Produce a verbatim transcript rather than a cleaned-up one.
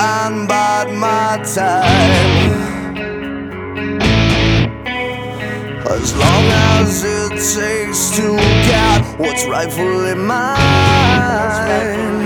can't bide my time, as long as it takes to get what's rightfully mine.